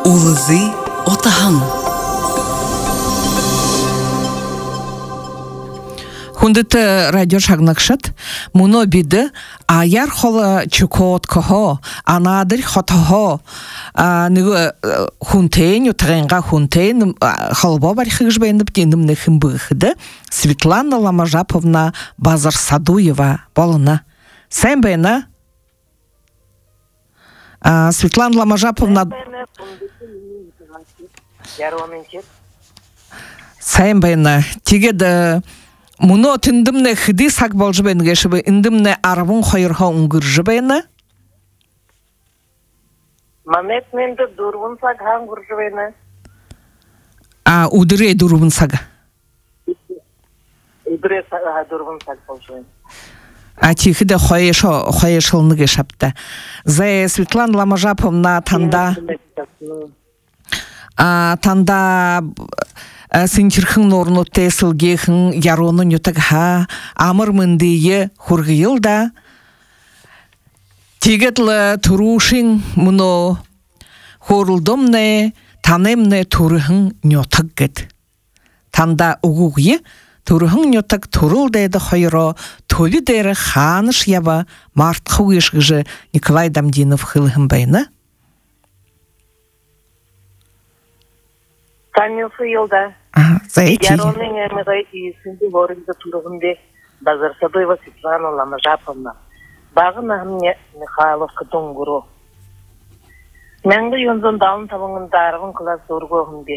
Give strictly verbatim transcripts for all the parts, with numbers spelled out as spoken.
Улызы отаһың. Хундыты радио шагнакшат, муно биды, а яр хола чукот кохо, анадыр хотохо, нэг хунтейн, утаренга хунтейн, халба барихыгж бэйндып дендым нэхим быхыды, Светлана Ламажаповна Базарсадуева болына. Сайн байна? Светлана Ламажаповна... Сайн байна. Тэгээд муно тиндимне хиди сак болж байна гэшбэ индимне арвун хоёрхоо өнгөрж байна. Мамет мен дэ дөрвөн цаг хангурж байна. А өдрөө дөрвөн цаг. Өдрөө дөрвөн цаг болж байна. А тихидэ хоёшо хоёшылны гэшапта. Зэ Светлана Ламажаповна танда а танда синчирхэн нуурнуудтай сэлгээхэн яруун нютаг ха амар мэндие хургийл да тэгээд л төрүүшин мөнөө хуралдомне танемне төрхэн нютаг гэд танда өгүгье төрхэн нютаг төрүүлдээд хоёроо төви дээр хаанш ява мартхугиш гэж Николай Дамдинов хэлхэн байна. Танюса Йолда. Яроның әміғай иесінде орынды тұрғынде Базарсадуева Светлана Ламажаповна. Бағын ағымне Михайловка доңғыру. Мәңгі юнзон далын табыңында арғын қылас орғы оғынде.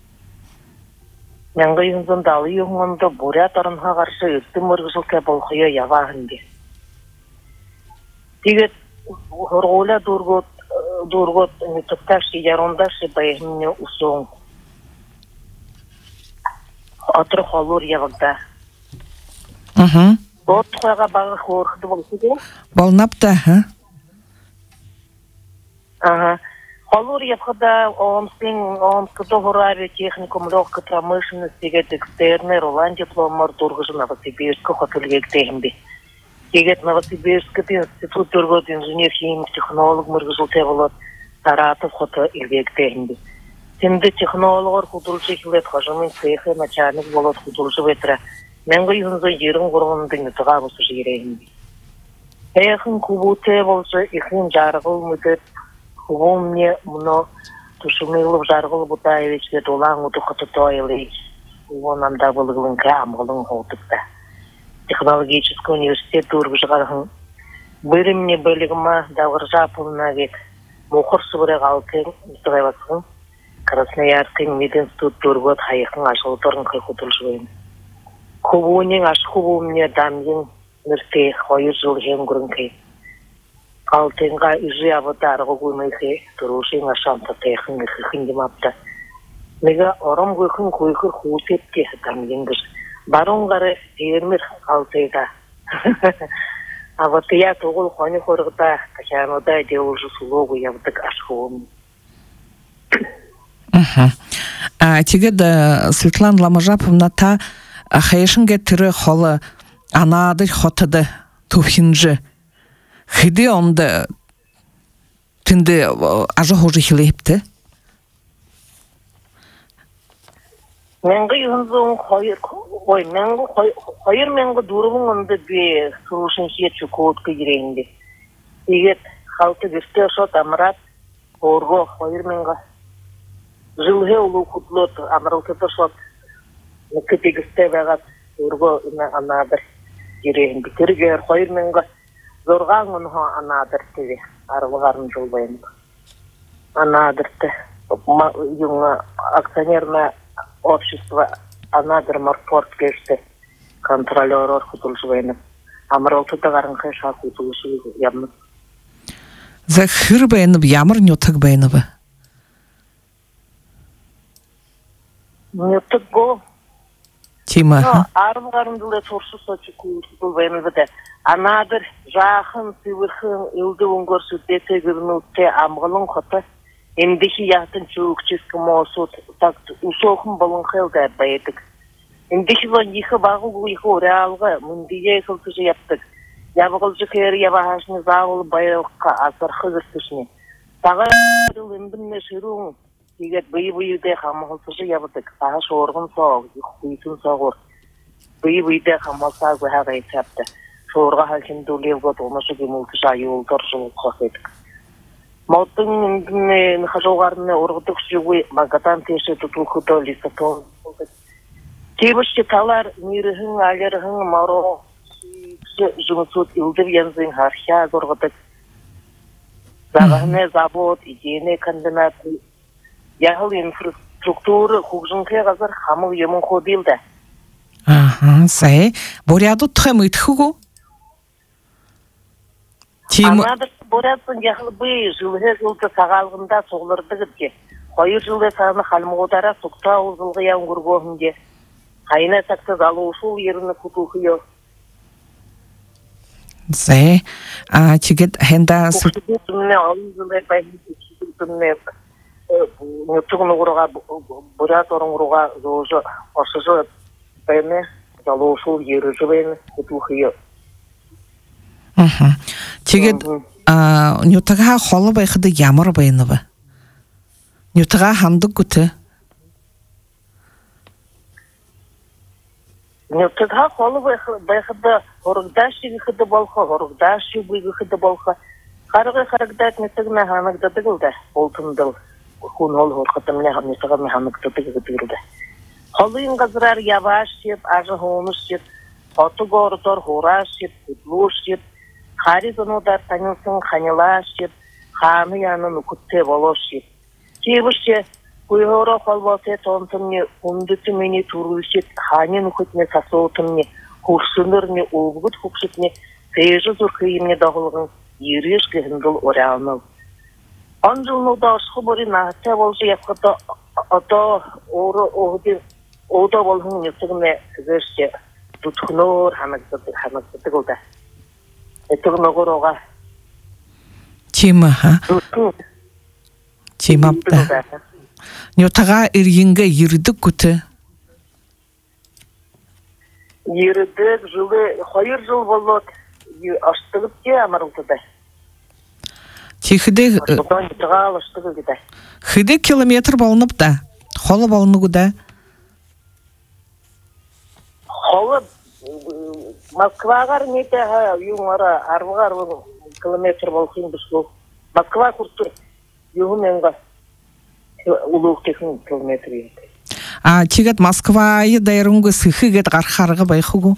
Мәңгі юнзон далы юңында бурят арынға қаршы өттім өргізілке болқыйы явағынде. Дегет ғырғоля дұрғыт нүтікташи ярондаши байғынне ұсоң. Атыр холур явагда. Мхм. Вот хойга бага хорхды болсуде. Болнапта, ха? Ага. Холур явгда омсын, омското хорави техникум легкой промышленности, гет экстерный, Ролан дипломар тургыжы Новосибирска хотелгектеймби. Гет Новосибирска институт тургот инженер-химик технолог мыргыжылте болот Саратов хотелгектеймби. Тенде технологор худулчы хилет хажымын цехы начальник болот худулчы ветра. Мәңгі юнзы ерін құрғындың үтіға бұсы жирейінді. Әйхін кубуте болсы, ихін жарғыл мүдет, хубым не мұны тұшымылып жарғыл бұтайвечке долаң ұты құты тойлы. Онамда бұлығылың кәмғылың ғолтықта. Технологический университет үргіжғарғын. Бөлімне бөлігіма дағыр жапылына кет. Мұқыр сұбыры ғалқын үтіғайбасың. Красноярский мединститут тургот хайхын ашылтырын кайхутулж войны. Кубунин аш кубумне дамин нырте хойыр жыл жем гурынкай. Алтынға үжі аватарғы гуймайхе турушин ашамта тайхын гыхын демапта. Нега орам гыхын куйхыр хусетке дамингір. Баронгары жермір алтыйда. Аватыя тоғыл хони хорғыта каханода деужы сулогу явдык ашхуым. А тэгээд Светлана Ламажаповна та хайшынге тірі холы анадыр хотыды тухинжы. Хиди онды тінді ажы хожы хилепті? Мәңгі юнзуң қойыр, ой, мәңгі қойыр мәңгі дұрывың онды бе сұрушын хетші көткі ерейінді. Егет халты бірте шот амырат, орғы қойыр мәңгі Жылге улу кутлот амралтыты шот кытегісте бағат урго анадыр жерейін бітіргер қойыр менгі зорған ұнға анадыр тебе арылғарын жыл байын анадырды юңа акционерное общество анадыр морпорт кешті контролер орхутылшы байын амралтыты ғарын қайша кутылышы ямны Захыр байынып ямыр нетік байыныбы Нетік го. Тима. Арым-ғарымдылы торшы сочы көйірсі бәймі біді. Анадыр жақын, сүйірхін, үлді өңгөрсі дете көрінуітте амғылың қыты. Емдехи яқтын чөкческі мосуд, ұсоқын болың қылды бәйдік. Емдехи вон ехі бағыл ғылығы оралғы, мүндеге қылтыжы яптық. Ябығылжы кері ябағашыны завыл байылыққа асыр қығыртышыны. Саға ыл індімне шыруң Тигет бый-быйде хамалсыжы ябыдык. Саға шорғын соғ, үйсін соғыр. Бый-быйде хамалсағы ғағай сәпті. Шорға халкин дөлев ғыд, онышы кемілді жайы олдар жылы қоқедік. Маутың нөхажоғарыны орғыдық жүгі мағатан теші тұтылқыды лисатон. Кейбішке талар неріхің, алеріхің, маро жұмысуд үлдір янзың хархия орғыдық. Зағағыны завод, идейне комбинат, яғыл инфраструктуры құғжынқе ғазар хамыл емін қодилді. Аха, сай, боряду тұхым үтхугу? Анадыр борядсын яғыл бүй жылғы жылды сағалғында соғылырды күтке. Қойыр жылды сағыны қалмығудара сұқта ұзылғы яң күргоғынде. Қайына сақсыз алу ұшыл еріні күтуқио. Сай, чигет хенда... Құқшыдың алын жылы бәйін Нөттігін ұғыруға, бұрят орын ұғыруға жоғыжы, ашыжы бәйіні, жалуышыл еріжі бәйіні, күтуқио. Тегет нютага холы байхыды ямыр байыны ба? Нютага хамды күті? Нютага холы байхыды орығдашы ғыды болға, орығдашы ғыды болға. Қарығы қарығдат нетігіне ханығды дығылды, болтындыл. Хун ол орқытымне нетігі механыкты дығылды. Холыйын ғызырар яваш сеп, ажы хоныш сеп, хоты ғорытор хораш сеп, күтлуш сеп, Хари занудар танылсын ханила сеп, ханы янын үкітте болош сеп. Кейбіште күйгора қолбасы тонтымне, үндіті мені туру сеп, ханин үкітіне сасуытымне, хурсынырне, ұлғыт хукшетне, тейжі зұрқиымне дағылғын, ереш кегінділ орағыныл. Он жылнуда ұшқы бұры нағытта болжы яқыда ата оры оғыды ода болғын несігіне кізірше тұтқыныр ханықсыды қылды. Этігін оғыр оға. Тима, ха? Тима апта. Нютаға иргенге ердік күті? Ердік жылы, қойыр жыл болуд, аштығып ке амарылдыды. Тихиде хиде километр болынып да, холы болыны да. Холы Москвағар нете юңара арвағар километр болсын бұл. Москва күрттір юғыменға ұлық текін километр еді. А тегет Москвайы дайрыңғы сыхыгет қарқарғы байқығу?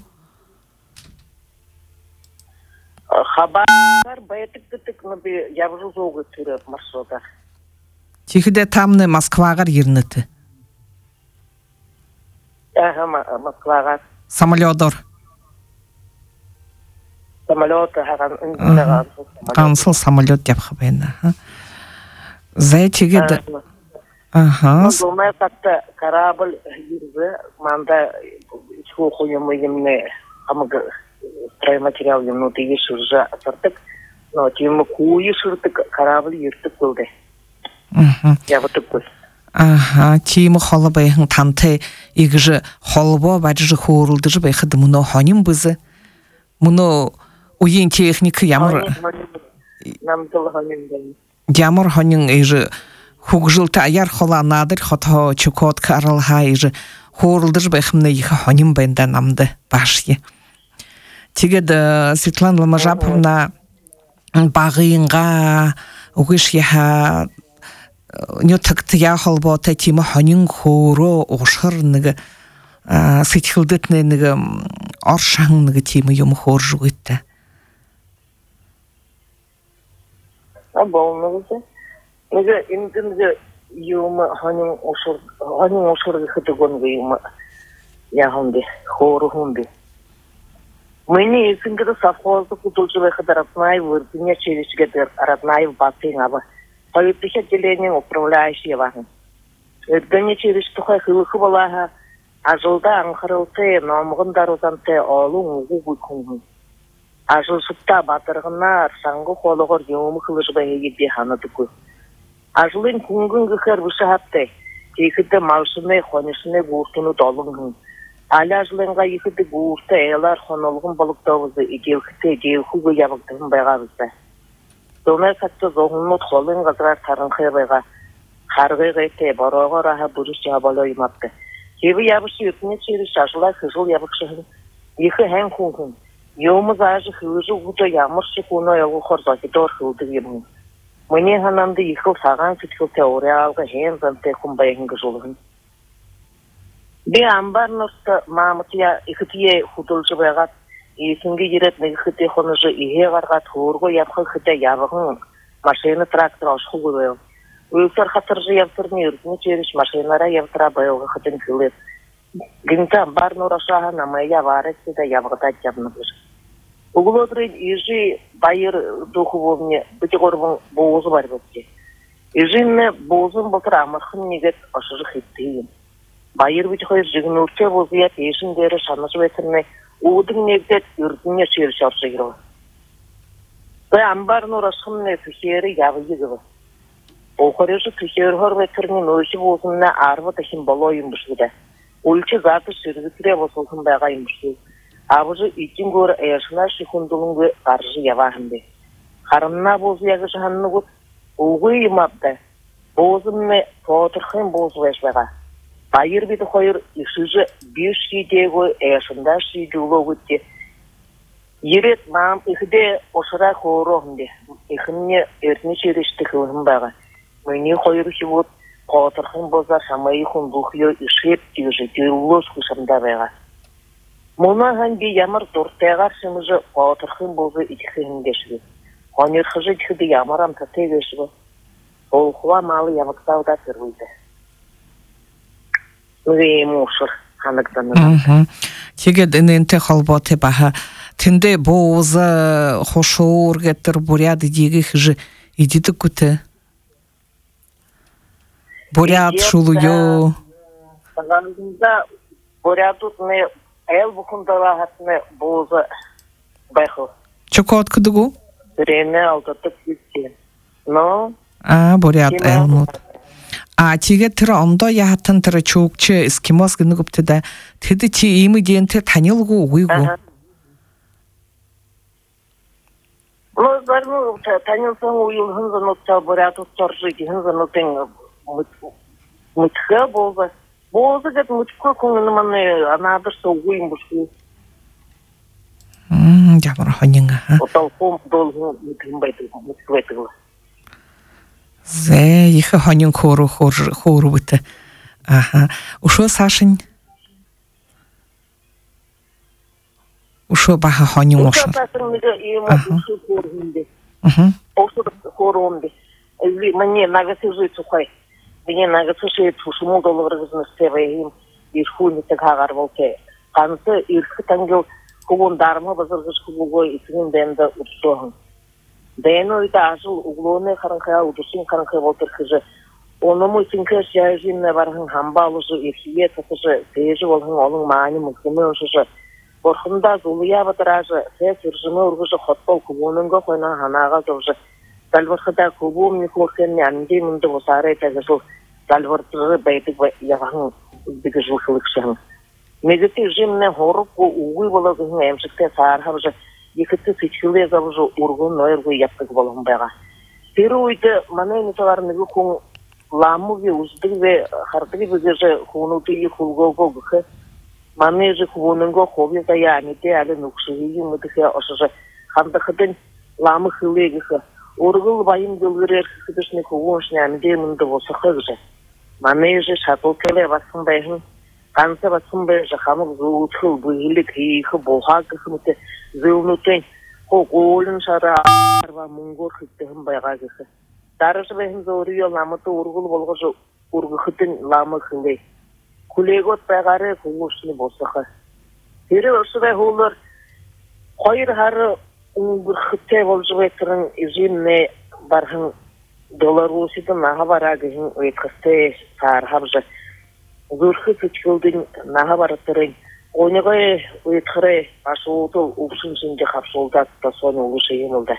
Хабар бәйтік күтік мүбі явжу зоғы түрі маршрута. Тихиде тамны Москвағар ерніті? Әға Москвағар. Самолетор? Самолет аған үндігі ансыл самолет деп қабайна. Зай тегеді? Аха. Зумай қатты корабль ерді, манда үшкі қойымы еміне қамығы стройматериал емнуді ешіржа сұрдық, но темі қойы шырдық корабль ертіп көлді. Ябытып көл. Аха, темі қолы байхың танты егіжі қолыбо бәджі қорылдыжы байхыды мұны хоним бізі. Мұны ойын техника ямыр... Ямыр хоним ежі хугжилта аяр хола надыр хото чукот каралха ежі қорылдыжы байхымны егі хоним байында намды башye. Тегеді Светлана Ламажаповна бағыйынға ұғыш еха нетікті яқыл бота темі хонин хору оғышырныға сетхілдетненігі аршаңныға темі емі хор жүгітті. Болынығызы. Неге индімді емі хонин оғышырғы қытығынғы емі яғынды, хору хынды. Мені есінгіді совхозды кутулчылы родная вырдыня челешігеді родная бассейн абы. Политтік отделением управляющий вағын. Өрдіня челешті қой қылықы болаға, ажылда аңқырылты, намығындар ұзанты олың ұғы бұйқыңын. Ажылшықта батырғынар, шаңғы қолығыр емі қылышы бәйге де ханыды көз. Ажылын күнгін күхер бұшы хапты, кейкіді малшыны, қонышыны бұғыртыны долыңын. Аля жылынға екіді бұғырты әйлар қонылығын болықтауызы, егеукіті егеукі ябықтығын байға бізді. Донай сәтті зоғынны қолын ғазырар тарынқы байға, Харгы гайте барога раха бурыш жабалой мапты. Кеби ябышы үтіне чері шашылай хыжыл ябықшығын. Екі хэн хунхын. Йомыз ажы хыжы ұғыда ямыршы хуна яғы хорзаки дор хылды емін. Мне ханамды ехыл саған күткіл теория алғы хэн занте құмбайын ғыжылығын. Бе амбар нұрсты мамытия ихытие худылжы байғат. Есінге ерет нәгі қоныжы ihe ғарғат хурғы ябқы хыте ябығын машина трактор ашқы көбейл. Өйсер қатыржы ябтырны үрдіне черіш машинара ябтыра байылғы хытын кілет. Гінта бар нұрашаға намайя варесі да ябғыда ябны бір. Угыл отырын ежі байыр дұқы болмне бүті қорбың боғызы бар бөтте. Ежінне боғызын бұлтыр амырқын негет ашыры хеттейін. Байыр бүті қойыр жүгін өрте бозы ят ешін дәрі шанышы бәтіріне уғыдың негдет үрдіне черіш аршы керу. Бәй амбар нұрашқынне түхері ябы егілі. Оқырыжы түхер ғырбетірінен өші болсынна арвы тахин балойын бұшыды. Өлчі заты шырғытыре босылсын байғайын бұшыды. Абыжы үйтін көрі әйшіна шықындылыңғы қаржы явағынды. Қарымна бозы яғы жағанны құт, ұлғы емапты. Бозымны тоғытырқын бозы әшбәға. Байыр беті қойыр үшіжі беш шейдегі әйшінда шейді ұлы құтты. Ерет мам үхіде ұшыра қорығынды. Үхінне өртіне черешті қылығын байға. Мне қойыр хивот қоғытырқын боза шамайы құн бұқио үшет түйжі түйілос құшымда байға. Мұна ғанбе ямыр дұрттайғар шымыжы қоғытырқын бозы итіқігін кешігі. Қонер қыжы тіхіді ямырам тәте кешігі. Ол құва малы ямықтауда түрвейді. Үгейім ұшыр қанықтаны. Тегед іненте қалботы баға. Тінде бозы қошуыр кеттір буряды дегі хыжы идиді күті. Бурят шулуё. Сагандында бурятутны эл бухундалагатны бозы байхыл. Чокот кыдыгу? Рене алдатып кеткен. Но? А, бурят эл мут. А тиге тірі омдо яхаттан тірі чоукчы эскимос гыны гупты да. Теді ти имы дейінті танилгу уйгу. Ну, зарну танилсан уйыл хынзан отчал бурятут торжыки хынзан отен мытхы болза. Болза гет мытхы көңіні маны анадырса уйым бұшку. Ямыр хонинга. Отал қом долғы мытхым байтығы. Зе, ехы хонин хору хору бұты. Ага. Ушо Сашын? Ушо баха хонин ошыр. Ушо Сашын мега ема ушо хорунды. Ошо хорунды. Мне нагасы жить сухай. Мне нагасы жить сушуму долларызны севейим. Ирхуни тагагар волке. Кансы ирхы тангыл кубун дарма базыргыш кубугой итinin бенде утсоғын. Дәйін ойда ажыл углоны қарынқая удусын қарынқая волтыр кыжы. Оны мұйтынка жайжинна барғын хамба алыжы ерхие татыжы дейжі олғын олың мағани мұмкімі ұшыжы. Борхында зулыя батыражы сәс үржімі үргіжі қотпол кубунынға қойна ханаға зұржы. Дәлбірқыда кубу мекоркенне әнде мұнды бұсары әтәгіжіл. Дәлбіртірі бәйтік яғын үздігі жылқылықшығын. Мезеті жемне хорып уғый болығын әмшікте сархабжы. Екіті сечкілі забыжы ұрғын нойырғы яптық болығын байға. Пері ойды мана неталарынығы құң ламы ве ұздығы ве қартығы бігежі құнуты е құлғылғы бұқы. Мана ежі құбыныңғы қобе зая әмете әлі нүкшігі емітігі ұшыжы. Қандықыдың ламы қылы егіқі. Ұрғыл байым гөлгірер кісідішіне құғыншыны әмде мұнды болсы қығжы. Мана ежі шатыл кәлі басын байғын. Қансы басын байжы қамық зұлытқыл бұғылік ейіқі болға кісіміті зылнутын қолын шара арва мұңғыр қыттығын байға кісі. Дарышы байын зауырыйы ламыты ұрғыл болғыжы ұрғықытын ламы қылы. Күлегот байғары құлғышыны болсықы. Бері ұшы бай қолыр қойыр ғары ұңғыр қыттай болжы байтырын езімне барғын долар өсідің наға барағығын өйткісті сархабжы. Зұрқы күткілдің наға бараттырын Оныгай уйткыры ашуутул упшун синде капсулдат да сону улушы емілді.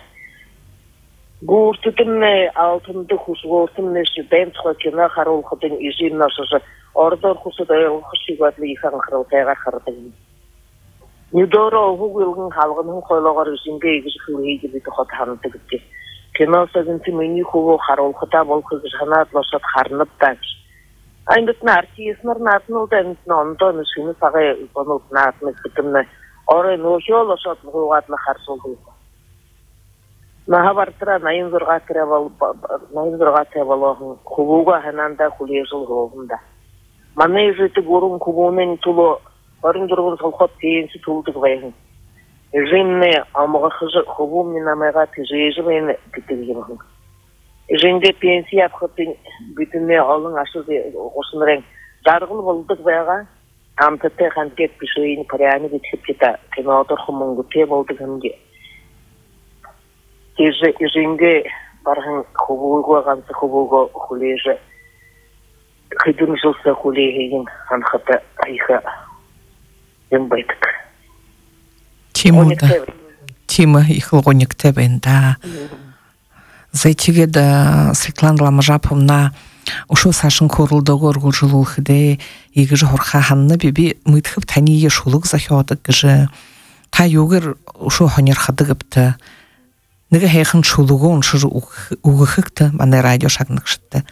Гуртытымны алтынды хусуортымны бен тхокина харулхытын изин насыжы ордор хусуда хусигуатлы ихан хырылтайга хырытын. Нидоро хугылгын халгынын койлогор үзінге егіз хылгейді біті хотханы тігітті. кино сагынты мені хулу харолхыта болхыз жанат лошат харнып такш. Айндык артист нарнатын улдан нонтон шыны сагай бонуп натны кытымны орай нохо лошат гуатны харсылды. Нахабартра найын зурга требал найын зурга требал хулуга хананда хулежыл голында. Маны жыты горун кубунен тулу барын дургун солхот тейинси тулдык байын. Жинне амага хыжы хубумни намайга тижежи мен битилгем. Жинде пенсия хытын бүтүнне алың ашыды ошунрең жаргыл болдук байга амтте хантет пишейин паряни битипта кинотор хумунгу те болдук хэмге. Тиже жинге бархан хубугу гансы хубугу хулеже хыдын жылса хулегин ханхата айха ембайтык. Тима да. Тима ихлгоник тебенда. Зайтиге да Светлана Ламажаповна ушу сашын корулдогу оргулжулу хыде игыжы хорха ханны биби мытхып тани шулук захёдык гыжы та югыр ушу хонер хадыгыпты. Неге хейхын шулугу оншыр угыхыкты мане радио шагныкшытты.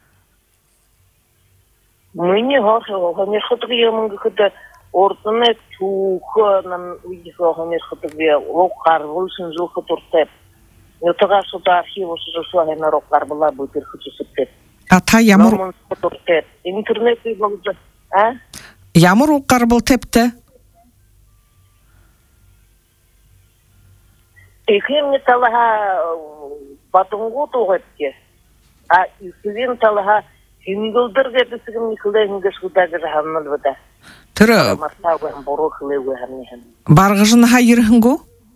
Мыне хонер хадыгы ямынгы хыды Ортаны туғы нам видео хонер хатыбе роккар вулшын жылқы туртеп. Ютага шута архив ушы жошуа хена роккар была бутыр хучусыптеп. А та ямыр интернет болды. А? Ямыр роккар был тепті? Экем не талаха батунгу туғетке. А исывен талаха хингылдыр гетісігім никылдайын гешудагы жаханнал бада. Тыры барғыжын ха еріхінгу?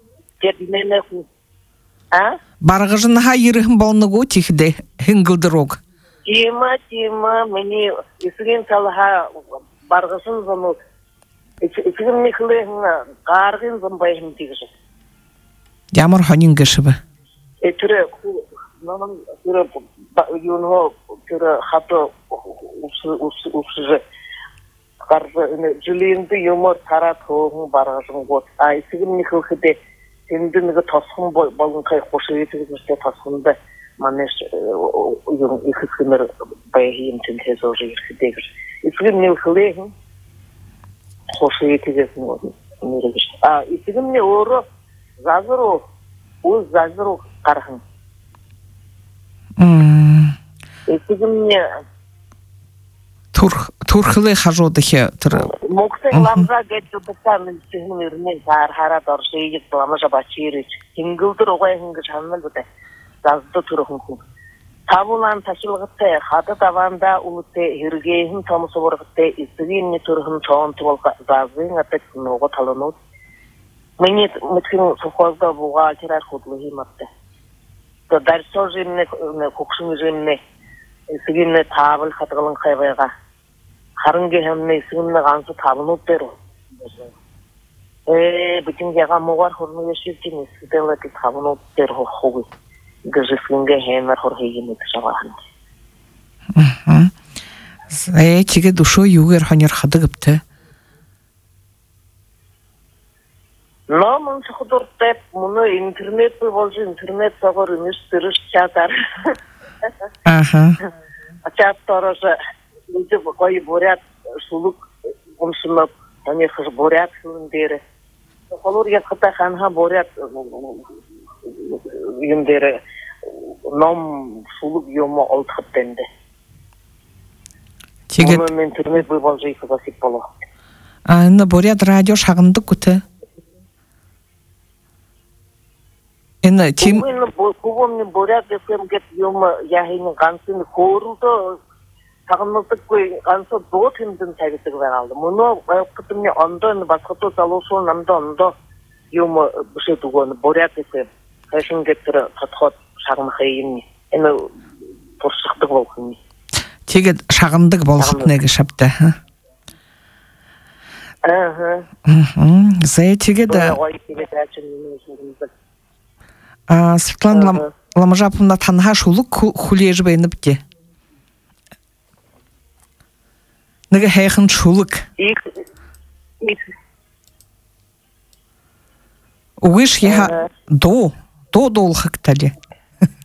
Барғыжын ха еріхін болныгу тихде хингылдырог? Тема, тема, мені исіген талаха барғыжын зону исіген мекілігін қарғын зонбайын тегізі. Ямыр хонин гешібі? Түрі, түрі, юнго, түрі хаты ұпсызы Каржы жилинди юмор тарат хоғын барғажын год. Ай, сігім не қылқыды, сенді неге тасқын болын қай қошы етігі жүрсе тасқынды манеш екіскімір байғейін түнтез оржы еркідегір. Сігім не қылығын қошы етігесін өрігір. А, сігім не оры жазыру, өз жазыру қарғын. Сігім не... Турхылы хажодыхе тұр. Моксен ламжа гетті бұттарының сігінің үрінен тар-хара доршы егет ламажа бачирыч. Хингылдыр оғай хингы жанмал бұды. Жазды тұрғын күн. Табулан ташылғытты, хаты таванда ұлытты, хиргейхін тамысы бұрғытты, істігенне тұрғын чоғынты болға жаздың атты күнуға талынуд. Мені мүткін сұқозда бұға алтерар құдлығы мапты. Дәрсо жеміне, көкшің жеміне, істігенне табыл қатығылың қайбайға. Харынге хэмне сигнэ ганцо тавнууд дээр. Э бүтэн яга муугаар хурны яшилтийн эсвэл тий тавнууд дээр хог. Гэжсэнгэ хэмэр хор хийгнэ гэж байгаа. Аа. Э чигээ душоо юугаар хонёр хадагвтэй. Номон сходортэй мөн интернет болж интернет цагаар институт чатаар. Аха. Чаттараа люди кои борят сулук умсынып, они хыз борят сүндері. Колор якыта ханха борят юмдері ном сулук юма олтхыттенді. Тегет... Оны мен интернет бүйбалжы икызасик болу. А, ина борят радио шағынды күті? Ина тим... Кубомни борят десем гет юма яхини гансын хорулды Сағынмыздық көй ғансо доғыт хемден тәгісігі бән алды. Мұны күтімне ондон, басқыту салушу намды ондо юмы бұшы дуғыны борят есе. Қайшын кеттірі қатқот шағымы қайымне. Әні бұршықтық болқынне. Тегет шағындық болқыт неге шапты, ха? Ага. Зай тегет... Светлана Ламажаповна танға шулық хулежі бәйіні бітте. Неге хайхын шулық? Угыш яға до, до долхық тәлі.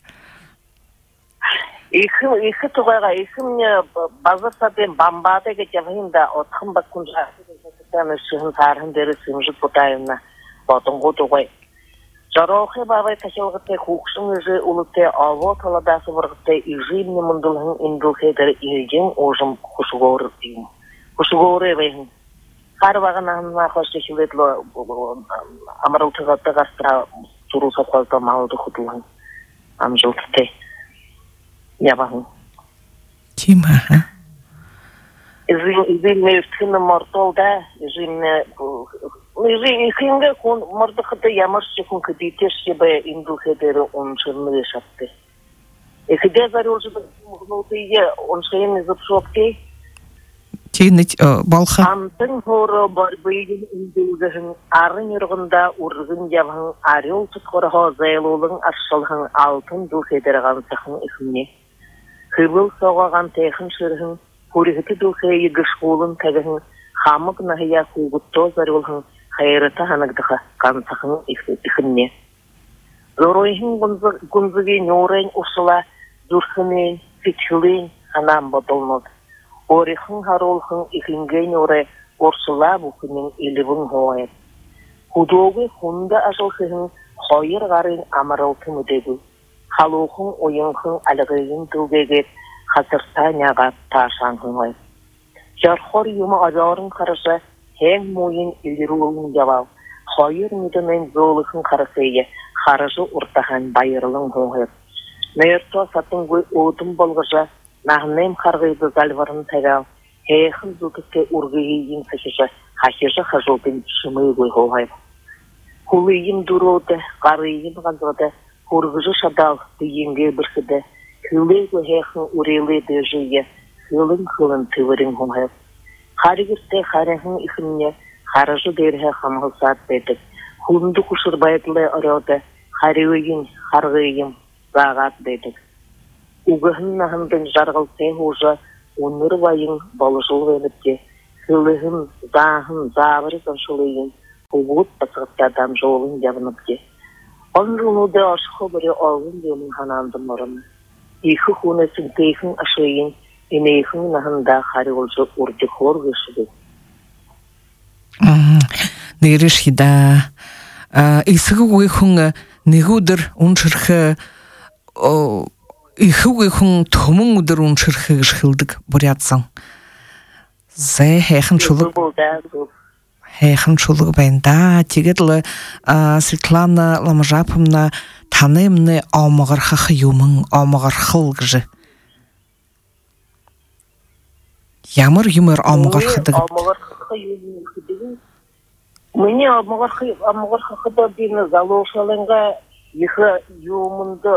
Ихы ихы тугайга ихимне базарсаден бамбадеге жавында отхын бакунжа таны шын тархын дери сымжы потайна потом готовай жарохе бабай ташылгыте хукшын же улуте аво таладасы выргыте ижимне мындылын индухедер илжин ожым хушгор дим хушгоре вен харваганна хоштешилетло амарутыга тагастра туруса калта малды хутулан амжылтте Явахын. Тима, ха? Изин изин нефтхина мортолда, изин изин ихинге кон мордахта ямарчы кон кадитешке бе индухедере ончырны шапты. Эхиде зарёжы мгнутые оншейны запшопки. Тинет балха. Антын хоро барбыйын индугын арын йыргында ургын явахын арел туткора хозайлуулын ашшалхын алтын духедере гансахын ихне. Хыбыл соғаған тейхін шырғын, көрігіті дұлқия егі шқолын тәгіхін, хамық нахия қуғытто зарылғын, қайырыта ханагдыға қансақын ихінне. Зоройхын гүнзіге нөрен ұшыла, зүрхінен, фитхілен ханам бодылмыз. Орихын харолхын ихінге нөре оршыла бұқының илівін хоғайып. Худоғы хунда ажылқығын, қойыр ғарын амарылты мүдегі. Халухын ойынхын алығыйын түгегет хасыртаняға ташанхын ой. Жархор юмы ажарын қарышы хен мойын иліруылын явал. Хайыр мүдімен золықын қарысыйы қарышы ұртахан байырылын ғойып. Нөйірто сатын гөй оудым болғыжа нағынем қарғайды залварын тәгал. Хейхін зүкіске ұрғыйын сәшіжі хашыжы қажылдың шымы гөй ғойып. Хулыйын дұроды, қарыйын ғанзады Хургыжы шадал дейінге бірсіді, күлегі хейхін үрелі дөжейі, хылын-хылын тывырын ғынғып. Харигірте харихын ихінне, харыжы дерге қамғылсат бәдік. Хулынды құшыр байдылы ұрады, хариуйын, харғыйын, зағат бәдік. Уғығын нағындың жарғылсай ғужы, оныр вайын балышыл вәліпте, хылығын, зағын, завыры зашылыйын, ұғыт басығытты адам жолын явыныпте. Онжулуды ашқы бірі алғын демін хананды мұрын. Ихы хунесын тейхін ашыйын, инейхін нағында қари олжы ұрды қор ғышыды. Нейріші да. Исығы ғойхын негудыр ұншырхы, ихы ғойхын тұмың ұдыр ұншырхы ғышқылдық бұриатсың. Зәй хайхын шулық. Хайхын шулығы байында тегедлі Светлана Ламажаповна танымны аумағыр қақы юмың, аумағыр қыл ғыжы. Ямыр юмыр аумағыр қыдығы. Аумағыр қақы юмың қыдығы. Мне аумағыр қақыда бені залошалынға ехі юмынды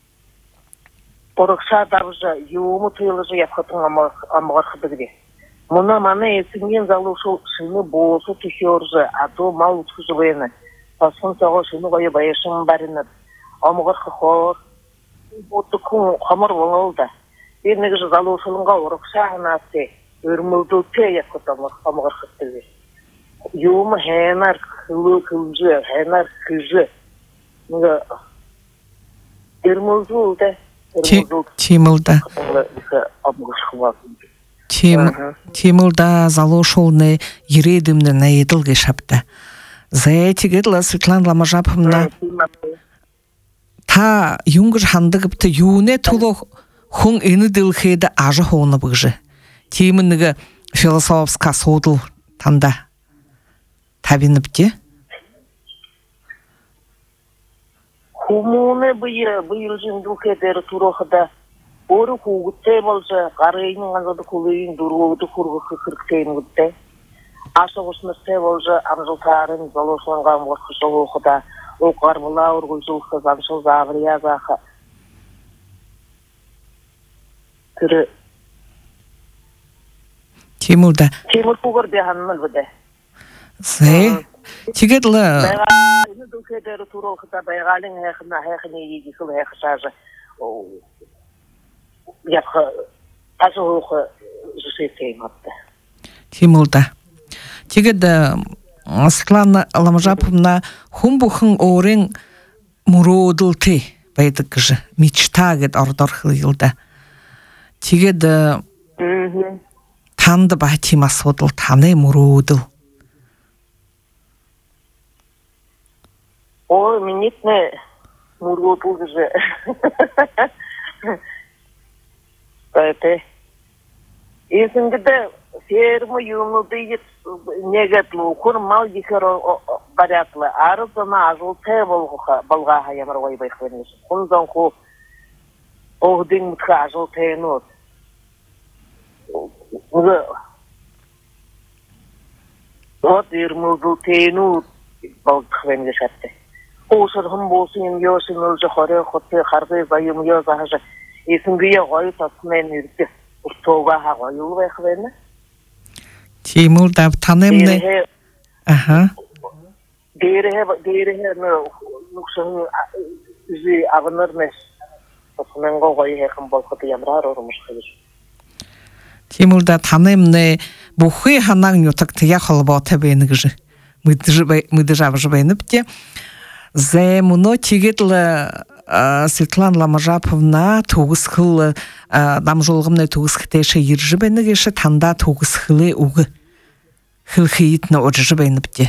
ұрықша даржы, юмы тұйылыжы япқытың аумағыр қыдығы. Мына мана есіңген залушыл шыны болсы түшержі, ато мал ұтқыжы бәйіні. Пасын сағы шыны қойы байышын барынып. Амығыр қықор, боты күн қамыр болылды. Бернегі залушылынға ұрықша ғынасы, өрмілді өте яқытамыр амығыр қықтығы. Юмы хәнар қылы қылжы, хәнар қыжы. Өрмілді өте. Темілді. Амығыр қыласың. Темілда залошолны ередімні наеділге шапты. Зәйтігідлі Светлана Ламажаповна та юңгір хандығыпты юне тұлы хуң ені ділхейді ажы хоны бұғжы. Темінігі философска содыл танда табиніпте? Хумуны бұйыл жындық едері тұрықыда Оры қуғыттай болжы, қарайының ғанзады құлайын дұрғыды құрғықы қырықтайын ғыттай. Ашы ғышмыстай болжы, амжылтарын залошыланған ғырқы жыл оқыда, оқар бұла ұрғыл жылқы, замшыл зағырия зақы. Түрі. Темірді. Темір қуғыр бейханын үлбіді. Зәй? Тегедлі. Байғалыны дүлкедері тұр оқыда, байғалың әқіна әқіне егі қыл әқі шажы. Япқа азы оқы жүсетейм атты. Темілді. Тегеді Светлана Ламажаповна хумбухын орын мұродылты бәйді кіжі. Мечта гет ордор қылылды. тигеді танды бахтима содыл, таны мұрудыл. Ой, минитне мұрудыл же. Это есіңгіде ферма юнуды негатлы, курмал дихер барятлы, арызына ажылты болға хаямар ой байқвенеш. Құндан қу оғдың мұтқа ажылты нұд. Вот ермілділ тейну балқвенеш әтті. Қошырғым болсын, емгеошын үлжі қоры, құтты қарғы байым ез ағажы. Есіңгіе ғойы татымен үрді. Ұртоға ғойылы байқвені. Тимур да танымны. Аха. Дейріге, дейріге нүкшінің үзі авынырмеш. Осымен ғойы хекім болқыды ямрар ұрымыш қылыш. Тимур да танымны бұхы ханақ нютак тия қолбауты бейінгіжі. Мүді жабыжы бейініпте. Зе мұно тегетлі Светлана Ламажаповна туғыз қылы дамжолғымны туғыз қытайшы ержі бәнігеші танда туғыз қылы ұғы қыл қийтіні өджі бәніпте.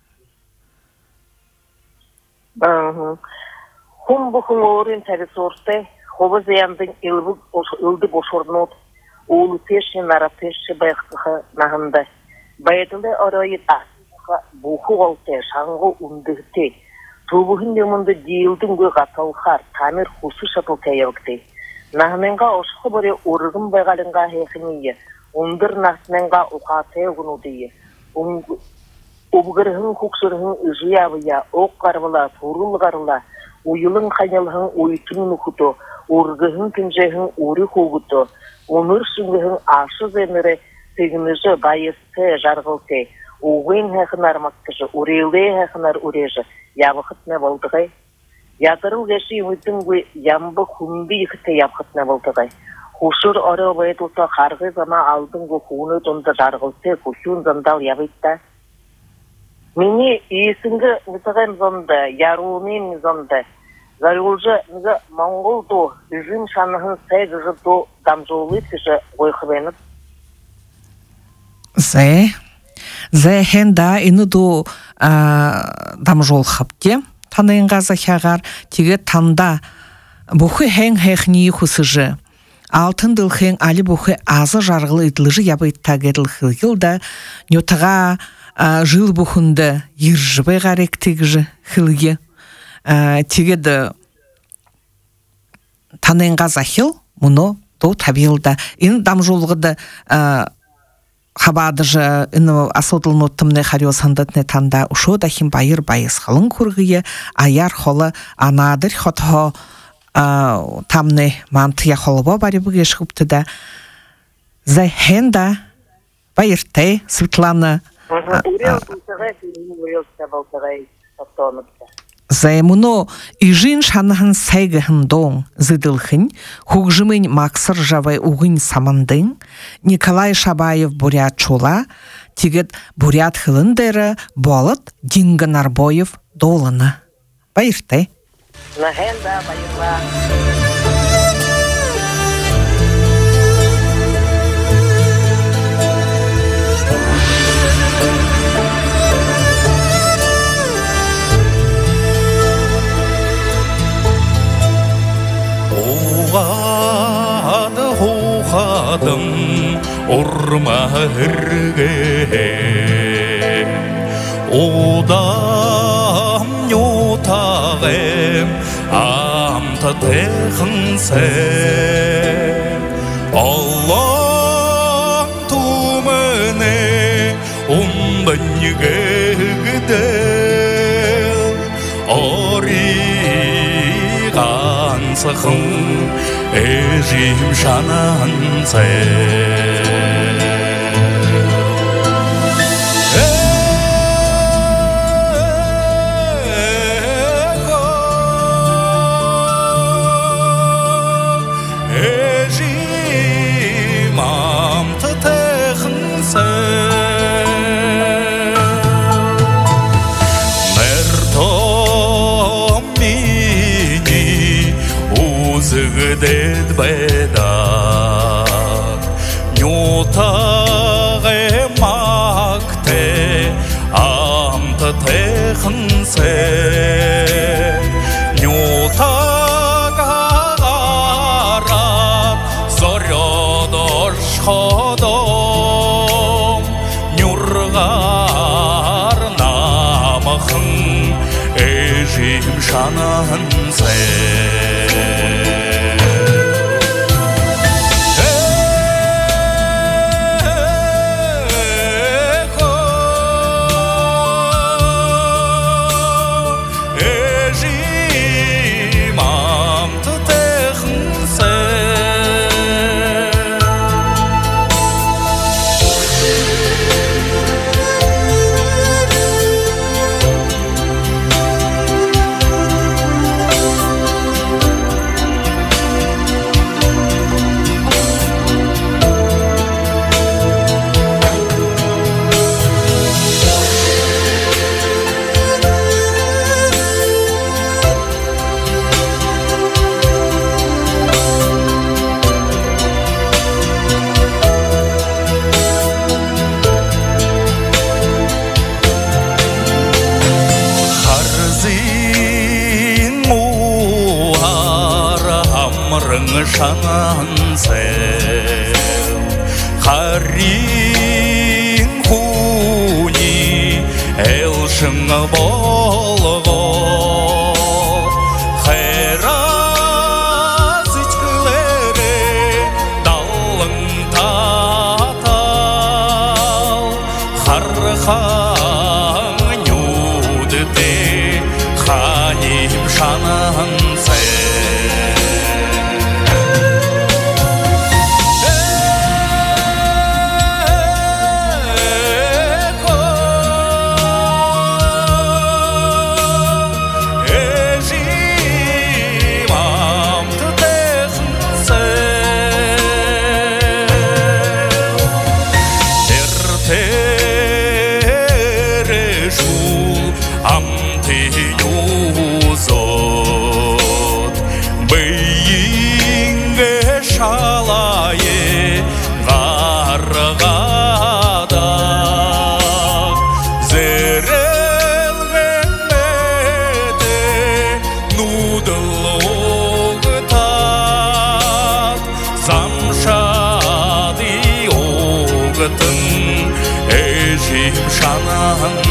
Хұм бұқын орын тәрі сорты, қобы зияндың үлді бошорнуд, олы теші, нара теші байқығы нағында. Байдылы орайы асыға бұқы олты, шаңғы үндігіте, Тубухын демонды дейілдің көй қаталқар, тамир құсы шатыл тәйевікті. Нағменға ұшқы бөрі ұрығын байғалынға хейхінейі, ұндыр нақсменға ұқаты ұғынудейі. Ұбғырғын құқсырғын үжі абыя, оқ қарвыла, тұрыл қарыла, ұйылың қайнылғын ұйтын ұқыты, ұрғығын кінжегін ұры қоғыты, ұмыр сүнгігін ашы зәмірі тегінізі байысты жарғылты, ұғын хәқін армақтыжы, ұрелі хәқін ар ұрежі. Ябықытны болдығай. Ядырыл кәші өйдің ямбы күнбі екіті ябықытны болдығай. Хушыр ұры байдылса қарғы зама алдың құны дұнды жарғылсы күшін зандал ябытта. Мені есіңгі мүсіғен зонды, яруымен зонды. Зарылжы мүгі Монголду үзім шанығын сәйгіжі до дамжолы тіші ойқыбеніп. Зәй? Зәй хенда иныду дамжол хапте, танайынға захягар, теге танда бұхы хәң хәхні хусыжы. Алтын дыл хәң алі бұхы азы жарғылы идлыжы ябайта гәділ хылгылда, нютыға жыл бұхынды ержібай ғаректегіжі хылге. Тегеді танайынға захил, мұны до табилда. Ин дамжолғыды Хабадыжы іні асудылын өттімні қариосандытны танда ұшу дахин байыр байыз қылын көргіе, аяр қолы анадыр хотхо тамны мантыя қолыба бары бүге шықпты да. Зай хенда байыртай Светлана Зай мұны ижин шанығын сайгығын доң зыдылхын, хугжымын Максыр жавай уғын самандың, Николай Шабаев бурят чула, тегет бурят хылындары болыт Динга Нарбоев долыны. Байыртай. Нахенда байырла. Хуғады хуғадым ұрма үрге Удам ютағым амты тәқін сәм Аллам тумыны ұмбын егігіділ Ориған сықын Ежим шанан сәм Ежим амты тәқін сәм Мәртом мені Узгдет беда Нютағы макте амты текінсе Нютаға қарап зорёдош ходом Нюрғар намықын әжім шанынсе шанансел харин хуни элшин болго хайраз ичкилере далын татал хархан нюдде ханим шанансел Шанан